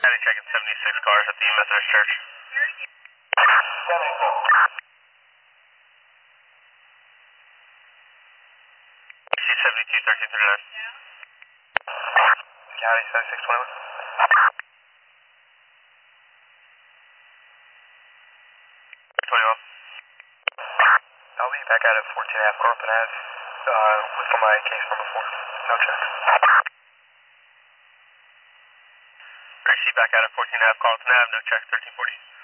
County checking 76 cars at the Methodist Church. 72, 1339. County 7621. 21. I'll be back out at 14.5 Carlton Ave with my case number 4. No check. Receipt back out at 14.5 Carlton Ave, no check, 1340.